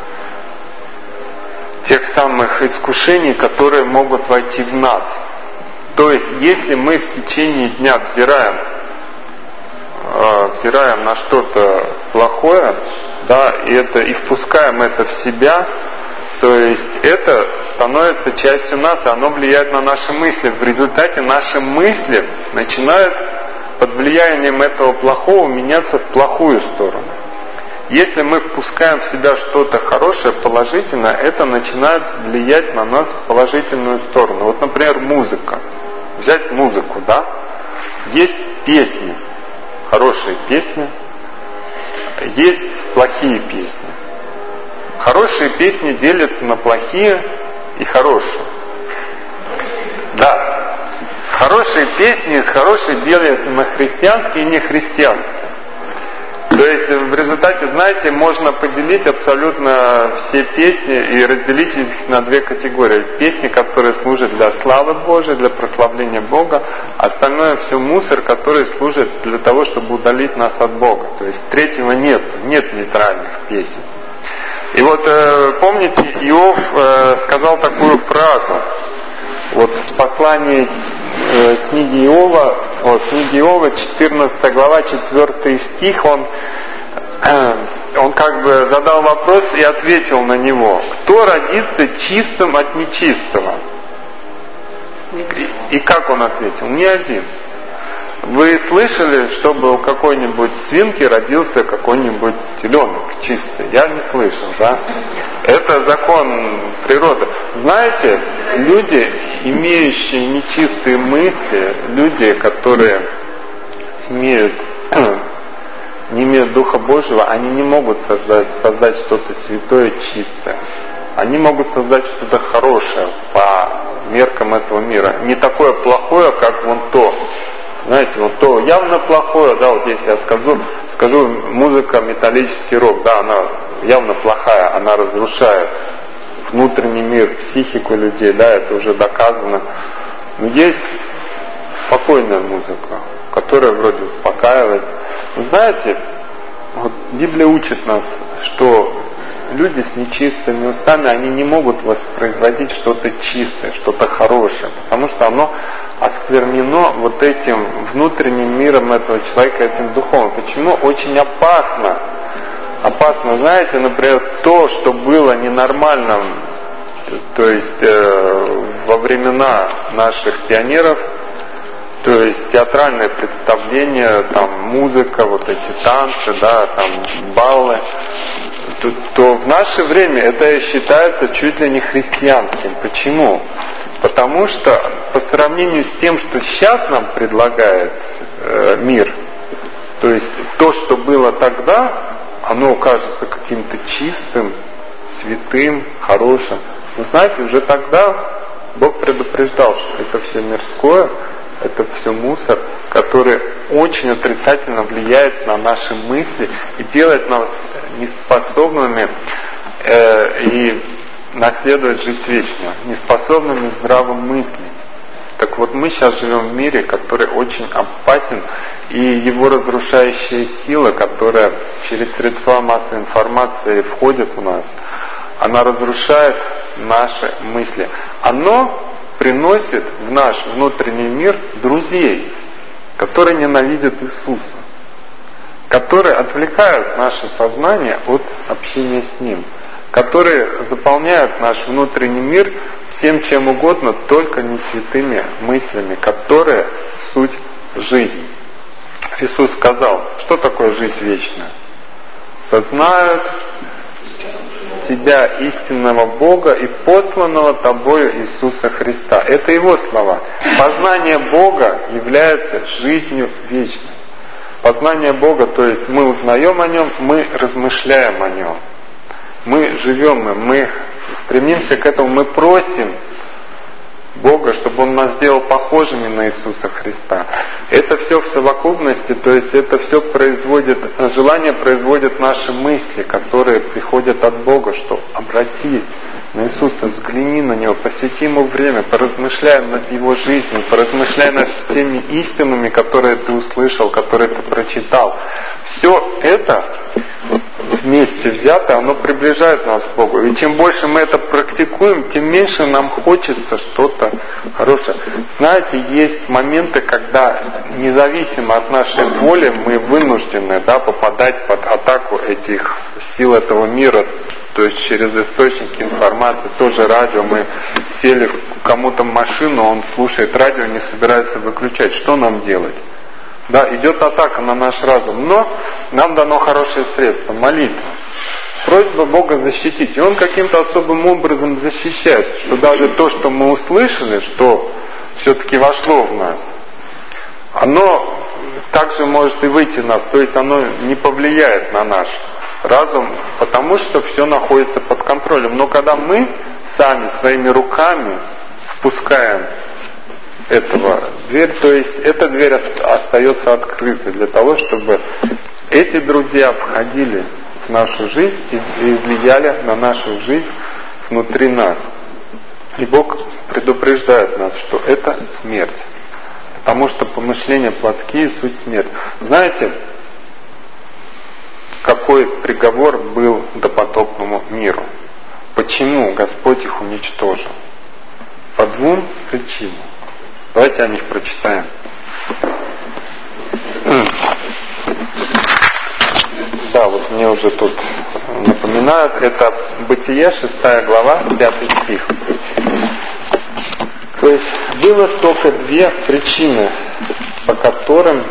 тех самых искушений, которые могут войти в нас. То есть, если мы в течение дня взираем, э, взираем на что-то плохое, да, и это и впускаем это в себя, то есть это становится частью нас, и оно влияет на наши мысли. В результате наши мысли начинают под влиянием этого плохого меняться в плохую сторону. Если мы впускаем в себя что-то хорошее, положительное, это начинает влиять на нас в положительную сторону. Вот, например, музыка. Взять музыку, да? Есть песни, хорошие песни, есть плохие песни. Хорошие песни делятся на плохие и хорошие. Да. Хорошие песни из хороших делятся на христианские и нехристианские. То есть в результате, знаете, можно поделить абсолютно все песни и разделить их на две категории. Песни, которые служат для славы Божией, для прославления Бога, остальное все мусор, который служит для того, чтобы удалить нас от Бога. То есть третьего нет, нет нейтральных песен. И вот помните, Иов сказал такую фразу, вот в послании книги Иова, вот, книги Иова, четырнадцатая глава, четвёртый стих, он, он как бы задал вопрос и ответил на него. Кто родится чистым от нечистого? И, и как он ответил? Ни один. Вы слышали, чтобы у какой-нибудь свинки родился какой-нибудь теленок чистый? Я не слышал, да? Это закон природы. Знаете, люди, имеющие нечистые мысли, люди, которые имеют, не имеют Духа Божьего, они не могут создать, создать что-то святое, чистое. Они могут создать что-то хорошее по меркам этого мира. Не такое плохое, как вон то. Знаете, вот то явно плохое, да, вот если я скажу, скажу музыка, металлический рок, да, она явно плохая, она разрушает внутренний мир, психику людей, да, это уже доказано. Но есть спокойная музыка, которая вроде успокаивает. Вы знаете, вот Библия учит нас, что люди с нечистыми устами, они не могут воспроизводить что-то чистое, что-то хорошее, потому что оно осквернено вот этим внутренним миром этого человека, этим духом. Почему? Очень опасно. Опасно, знаете, например, то, что было ненормальным, то есть э, во времена наших пионеров, то есть театральное представление, там музыка, вот эти танцы, да, там баллы, то, то в наше время это считается чуть ли не христианским. Почему? Потому что по сравнению с тем, что сейчас нам предлагает э, мир, то есть то, что было тогда, оно кажется каким-то чистым, святым, хорошим. Но знаете, уже тогда Бог предупреждал, что это все мирское, это все мусор, который очень отрицательно влияет на наши мысли и делает нас неспособными э, и наследовать жизнь вечную, неспособными здраво мыслить. Так вот, мы сейчас живем в мире, который очень опасен, и его разрушающая сила, которая через средства массовой информации входит в нас, она разрушает наши мысли. Оно приносит в наш внутренний мир друзей, которые ненавидят Иисуса, которые отвлекают наше сознание от общения с Ним, которые заполняют наш внутренний мир всем чем угодно, только не святыми мыслями, которые суть жизни. Иисус сказал, что такое жизнь вечная? Познают Тебя, истинного Бога и посланного Тобою Иисуса Христа. Это Его слова. Познание Бога является жизнью вечной. Познание Бога, то есть мы узнаем о Нем, мы размышляем о Нем. Мы живем им, мы стремимся к этому, мы просим Бога, чтобы Он нас сделал похожими на Иисуса Христа. Это все в совокупности, то есть это все производит, желание производит наши мысли, которые приходят от Бога, что обрати на Иисуса, взгляни на Него, посвяти Ему время, поразмышляй над Его жизнью, поразмышляй над теми истинами, которые ты услышал, которые ты прочитал. Все это вместе взято, оно приближает нас к Богу. И чем больше мы это практикуем, тем меньше нам хочется что-то хорошее. Знаете, есть моменты, когда независимо от нашей воли мы вынуждены, да, попадать под атаку этих сил этого мира, то есть через источники информации, тоже радио, мы сели кому-то в машину, он слушает радио, не собирается выключать. Что нам делать? Да, идет атака на наш разум, но нам дано хорошее средство, молитва. Просьба Бога защитить. И Он каким-то особым образом защищает, что даже то, что мы услышали, что все-таки вошло в нас, оно также может и выйти в нас, то есть оно не повлияет на наш разум, потому что все находится под контролем. Но когда мы сами своими руками впускаем этого дверь, то есть эта дверь остается открытой для того, чтобы эти друзья входили в нашу жизнь и влияли на нашу жизнь внутри нас. И Бог предупреждает нас, что это смерть. Потому что помышления плотские — суть смерть. Знаете, какой приговор был допотопному миру? Почему Господь их уничтожил? По двум причинам. Давайте о них прочитаем. Да, вот мне уже тут напоминают. Это Бытие, шестая глава, пятый стих. То есть было только две причины, по которым,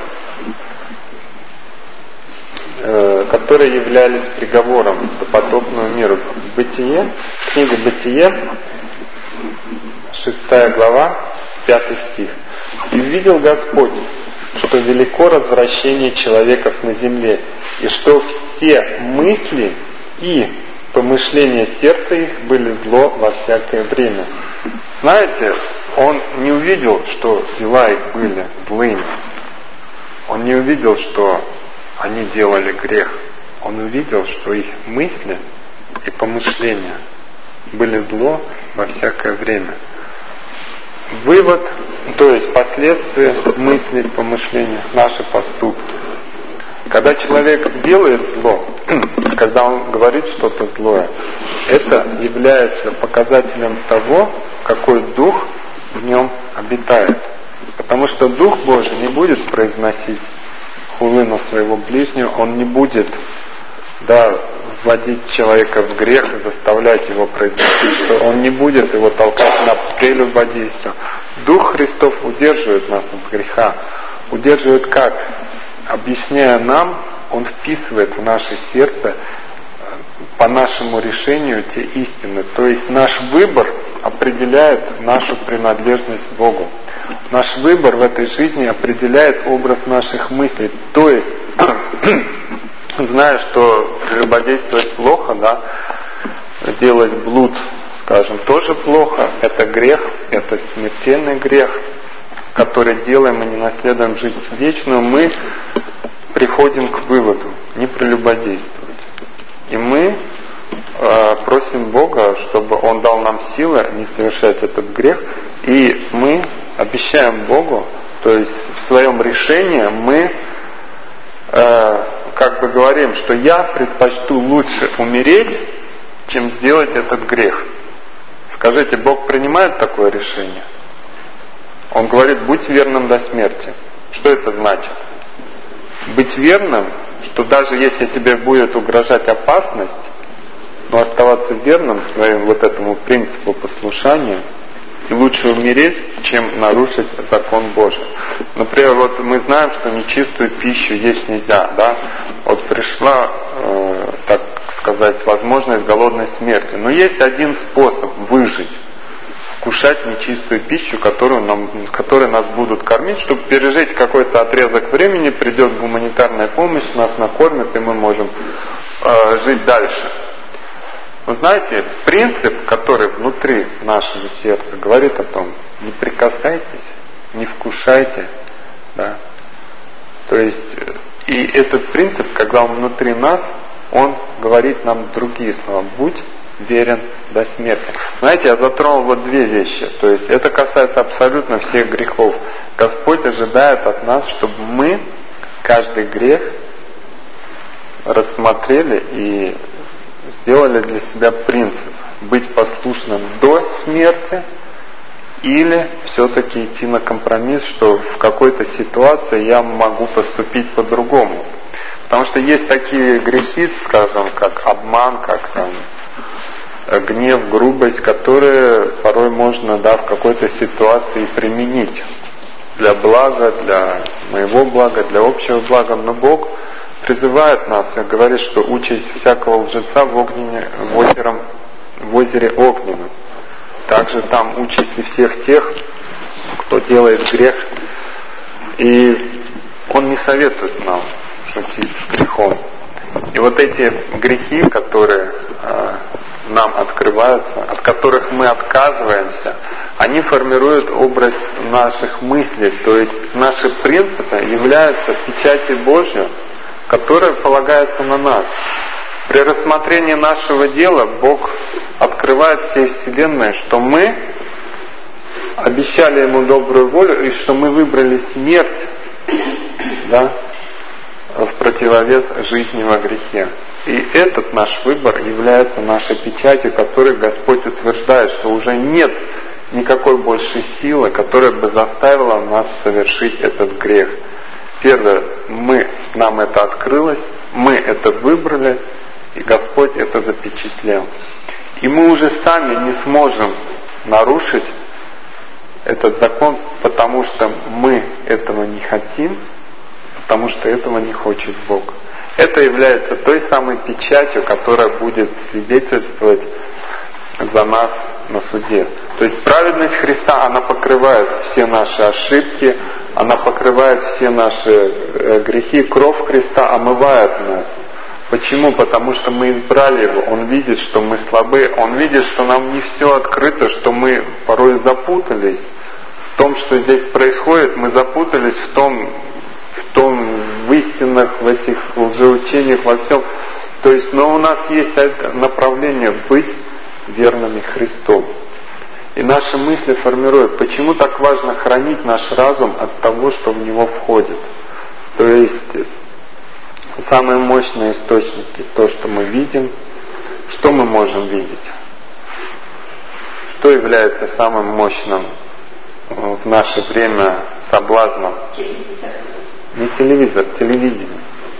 э, которые являлись приговором допотопному миру. Бытие, книга Бытие, шестая глава, пятый стих. «И увидел Господь, что велико развращение человеков на земле, и что все мысли и помышления сердца их были зло во всякое время». Знаете, он не увидел, что дела их были злыми. Он не увидел, что они делали грех. Он увидел, что их мысли и помышления были зло во всякое время. Вывод, то есть последствия мыслей, помышления, наши поступки. Когда человек делает зло, когда он говорит что-то злое, это является показателем того, какой дух в нем обитает. Потому что Дух Божий не будет произносить хулы на своего ближнего, он не будет, да, вводить человека в грех и заставлять его произносить, что он не будет его толкать на прелюбодейство. Дух Христов удерживает нас от греха. Удерживает как? Объясняя нам, он вписывает в наше сердце по нашему решению те истины. То есть наш выбор определяет нашу принадлежность к Богу. Наш выбор в этой жизни определяет образ наших мыслей. То есть, зная, что прелюбодействовать плохо, да, делать блуд, скажем, тоже плохо, это грех, это смертельный грех, который делаем и не наследуем жизнь вечную, мы приходим к выводу не прелюбодействовать. И мы э, просим Бога, чтобы Он дал нам силы не совершать этот грех, и мы обещаем Богу, то есть в своем решении мы э, как бы говорим, что я предпочту лучше умереть, чем сделать этот грех. Скажите, Бог принимает такое решение? Он говорит, будь верным до смерти. Что это значит? Быть верным, что даже если тебе будет угрожать опасность, но оставаться верным своему вот этому принципу послушания, и лучше умереть, чем нарушить закон Божий. Например, вот мы знаем, что нечистую пищу есть нельзя, да? Вот пришла, э, так сказать, возможность голодной смерти. Но есть один способ выжить. Вкушать нечистую пищу, которую нам, которой нас будут кормить, чтобы пережить какой-то отрезок времени, придет гуманитарная помощь, нас накормят, и мы можем э, жить дальше. Вы знаете, принцип, который внутри нашего сердца говорит о том, не прикасайтесь, не вкушайте, да. То есть, и этот принцип, когда он внутри нас, он говорит нам другие слова. Будь верен до смерти. Знаете, я затронул вот две вещи. То есть это касается абсолютно всех грехов. Господь ожидает от нас, чтобы мы каждый грех рассмотрели и сделали для себя принцип. Быть послушным до смерти или все-таки идти на компромисс, что в какой-то ситуации я могу поступить по-другому. Потому что есть такие грехи, скажем, как обман, как там гнев, грубость, которые порой можно, да, в какой-то ситуации применить. для блага, для моего блага, для общего блага. Но Бог призывает нас и говорит, что участь всякого лжеца в, огнене, в, озером, в озере огненном. Также там участь и всех тех, кто делает грех. И Он не советует нам шутить с грехом. И вот эти грехи, которые э, нам открываются, от которых мы отказываемся, они формируют образ наших мыслей. То есть наши принципы являются печатью Божьей, которая полагается на нас. При рассмотрении нашего дела Бог открывает всей Вселенной, что мы обещали Ему добрую волю и что мы выбрали смерть, да, в противовес жизни во грехе. И этот наш выбор является нашей печатью, которой Господь утверждает, что уже нет никакой большей силы, которая бы заставила нас совершить этот грех. Первое, мы, нам это открылось, мы это выбрали, и Господь это запечатлел. И мы уже сами не сможем нарушить этот закон, потому что мы этого не хотим, потому что этого не хочет Бог. Это является той самой печатью, которая будет свидетельствовать за нас на суде. То есть праведность Христа, она покрывает все наши ошибки, она покрывает все наши грехи, кровь Христа омывает нас. Почему? Потому что мы избрали Его, Он видит, что мы слабы, Он видит, что нам не все открыто, что мы порой запутались в том, что здесь происходит, мы запутались в том, в том, в истинах, в этих лжеучениях, во всем. То есть, но у нас есть это направление быть верными Христу. И наши мысли формируют. Почему так важно хранить наш разум от того, что в него входит? То есть, самые мощные источники, то, что мы видим, что мы можем видеть? Что является самым мощным в наше время соблазном? Не телевизор, телевидение.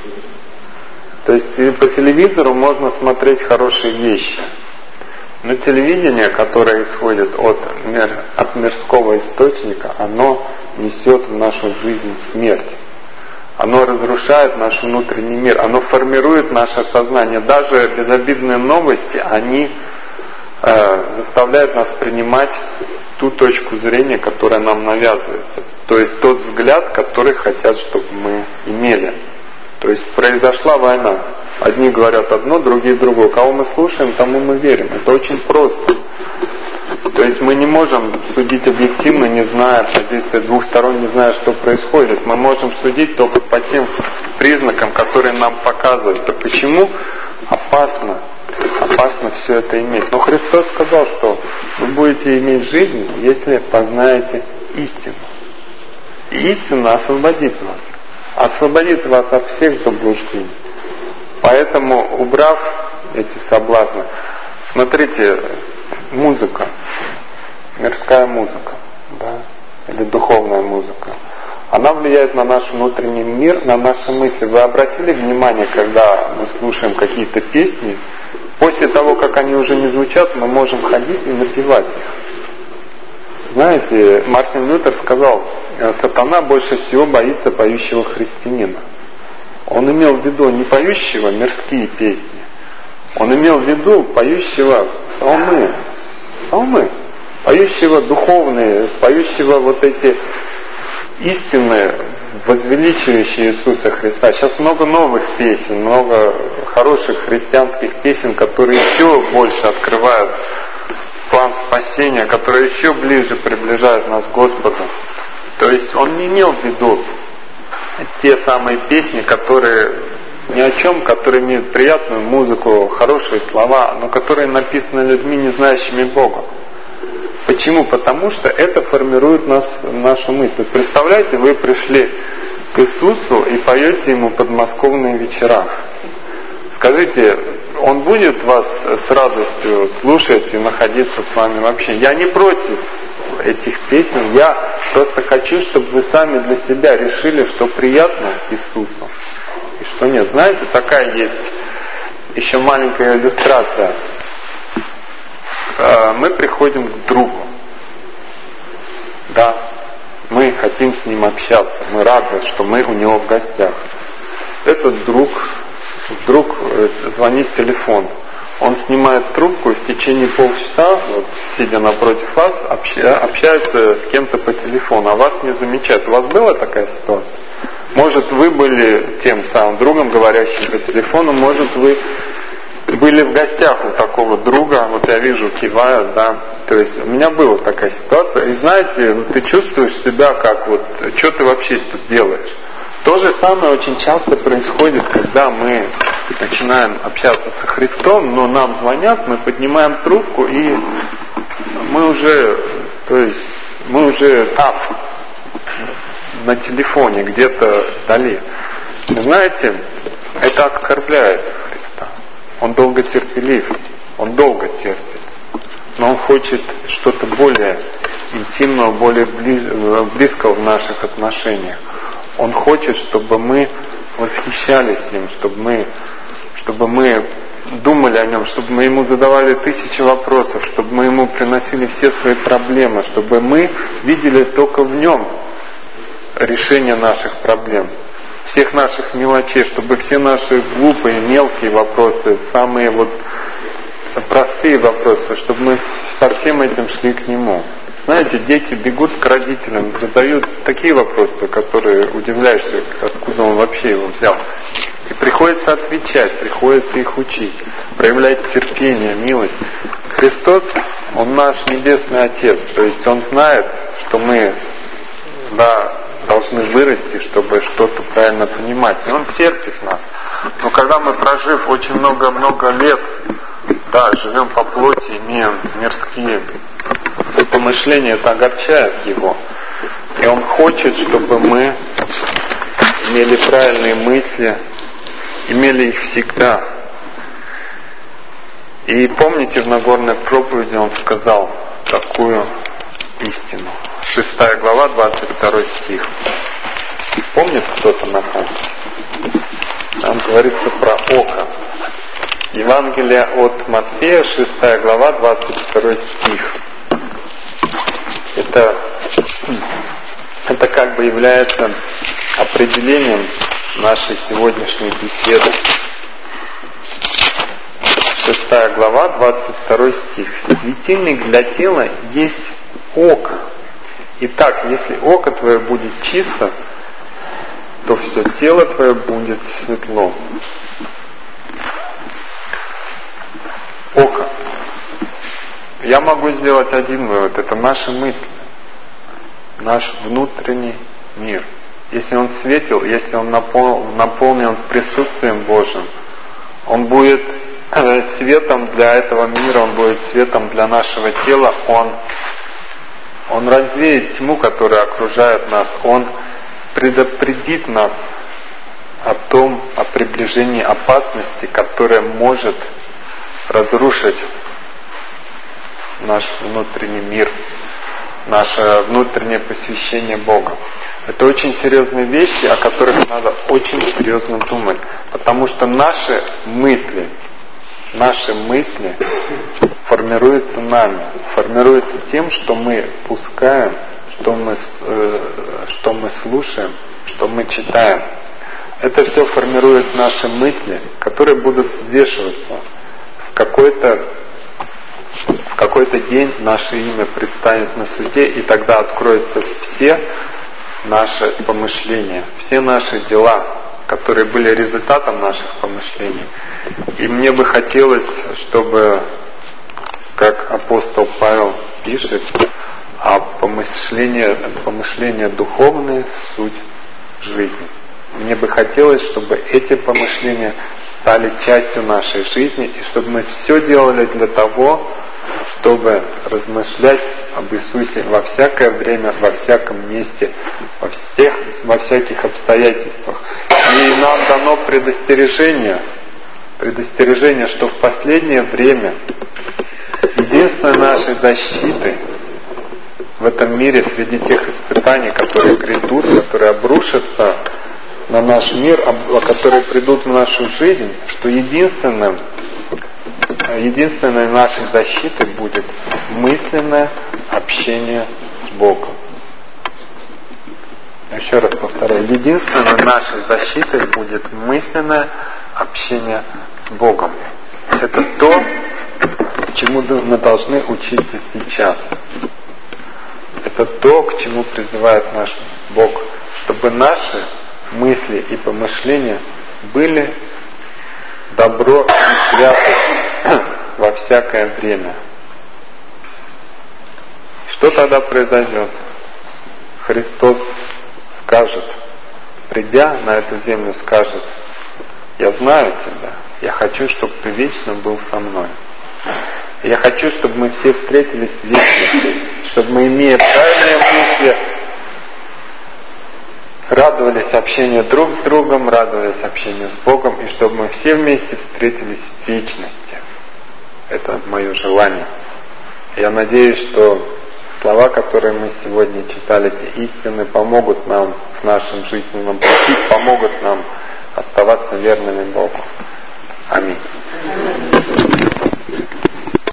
То есть по телевизору можно смотреть хорошие вещи. Но телевидение, которое исходит от, мир, от мирского источника, оно несет в нашу жизнь смерть. Оно разрушает наш внутренний мир, оно формирует наше сознание. Даже безобидные новости, они э, заставляют нас принимать ту точку зрения, которая нам навязывается. То есть тот взгляд, который хотят, чтобы мы имели. То есть произошла война. Одни говорят одно, другие другое. Кого мы слушаем, тому мы верим. Это очень просто. То есть мы не можем судить объективно, не зная позиции двух сторон, не зная, что происходит. Мы можем судить только по тем признакам, которые нам показывают. А почему опасно, опасно все это иметь? Но Христос сказал, что вы будете иметь жизнь, если познаете истину. И истина освободит вас. Освободит вас от всех заблуждений. Поэтому, убрав эти соблазны, смотрите, музыка, мирская музыка, да, или духовная музыка, она влияет на наш внутренний мир, на наши мысли. Вы обратили внимание, когда мы слушаем какие-то песни, после того, как они уже не звучат, мы можем ходить и напевать их. Знаете, Мартин Лютер сказал, сатана больше всего боится поющего христианина. Он имел в виду не поющего мирские песни, он имел в виду поющего псалмы, псалмы, поющего духовные, поющего вот эти истины, возвеличивающие Иисуса Христа. Сейчас много новых песен, много хороших христианских песен, которые еще больше открывают план спасения, которые еще ближе приближают нас к Господу. То есть он не имел в виду те самые песни, которые ни о чем, которые имеют приятную музыку, хорошие слова, но которые написаны людьми, не знающими Бога. Почему? Потому что это формирует нас, нашу мысль. Представляете, вы пришли к Иисусу и поете Ему подмосковные вечера. Скажите, Он будет вас с радостью слушать и находиться с вами вообще? Я не против этих песен, я просто хочу, чтобы вы сами для себя решили, что приятно Иисусу и что нет. Знаете, такая есть еще маленькая иллюстрация. Мы приходим к другу, да, мы хотим с ним общаться, мы рады, что мы у него в гостях. Этот друг, вдруг звонит телефон. Он снимает трубку и в течение полчаса, вот, сидя напротив вас, обща, общается с кем-то по телефону, а вас не замечает. У вас была такая ситуация? Может, вы были тем самым другом, говорящим по телефону, может, вы были в гостях у такого друга, вот я вижу, кивают, да. То есть у меня была такая ситуация, и знаете, ты чувствуешь себя как вот, что ты вообще тут делаешь? То же самое очень часто происходит, когда мы начинаем общаться со Христом, но нам звонят, мы поднимаем трубку, и мы уже, то есть, мы уже там, на телефоне, где-то вдали. Вы знаете, это оскорбляет Христа. Он долго терпелив, он долго терпит, но он хочет что-то более интимного, более близкого в наших отношениях. Он хочет, чтобы мы восхищались им, чтобы мы, чтобы мы думали о нем, чтобы мы ему задавали тысячи вопросов, чтобы мы ему приносили все свои проблемы, чтобы мы видели только в нем решение наших проблем, всех наших мелочей, чтобы все наши глупые, мелкие вопросы, самые вот простые вопросы, чтобы мы со всем этим шли к нему. Знаете, дети бегут к родителям, задают такие вопросы, которые удивляешься, откуда он вообще его взял. И приходится отвечать, приходится их учить, проявлять терпение, милость. Христос, Он наш Небесный Отец, то есть Он знает, что мы, да, должны вырасти, чтобы что-то правильно понимать. И Он терпит нас. Но когда мы, прожив очень много-много лет, да, живем по плоти, имеем мирские помышления, это огорчает Его. И Он хочет, чтобы мы имели правильные мысли, имели их всегда. И помните, в Нагорной проповеди Он сказал такую истину. Шестая глава, двадцать второй стих. Помнит кто-то на память? Там говорится про око. Евангелие от Матфея, шестая глава, двадцать второй стих. Это, это как бы является определением нашей сегодняшней беседы. Шестая глава, двадцать второй стих. Светильник для тела есть око. Итак, если око твое будет чисто, то все тело твое будет светло. Око. Я могу сделать один вывод. Это наши мысли. Наш внутренний мир. Если он светил, если он наполнен присутствием Божьим, он будет светом для этого мира, он будет светом для нашего тела, он, он развеет тьму, которая окружает нас, он предупредит нас о том, о приближении опасности, которая может разрушить наш внутренний мир, наше внутреннее посвящение Богу. Это очень серьезные вещи, о которых надо очень серьезно думать, потому что наши мысли, наши мысли формируются нами, формируются тем, что мы пускаем, что мы, что мы слушаем, что мы читаем. Это все формирует наши мысли, которые будут взвешиваться. В какой-то, в какой-то день наше имя предстанет на суде, и тогда откроются все наши помышления, все наши дела, которые были результатом наших помышлений. И мне бы хотелось, чтобы, как апостол Павел пишет, а помышления, помышления духовные — суть жизни. Мне бы хотелось, чтобы эти помышления стали частью нашей жизни, и чтобы мы все делали для того, чтобы размышлять об Иисусе во всякое время, во всяком месте, во всех, во всяких обстоятельствах. И нам дано предостережение, предостережение, что в последнее время единственной нашей защитой в этом мире, среди тех испытаний, которые грядут, которые обрушатся на наш мир, которые придут в нашу жизнь, что единственным, единственной нашей защитой будет мысленное общение с Богом. Еще раз повторяю, единственной нашей защитой будет мысленное общение с Богом. Это то, чему мы должны учиться сейчас. Это то, к чему призывает наш Бог, чтобы наши мысли и помышления были добро и святость во всякое время. Что тогда произойдет? Христос скажет, придя на эту землю, скажет: я знаю тебя, я хочу, чтобы ты вечно был со мной. Я хочу, чтобы мы все встретились в вечности, чтобы мы, имея правильные мысли, радовались общению друг с другом, радовались общению с Богом, и чтобы мы все вместе встретились в вечности. Это мое желание. Я надеюсь, что слова, которые мы сегодня читали, эти истины помогут нам в нашем жизненном пути, помогут нам оставаться верными Богу.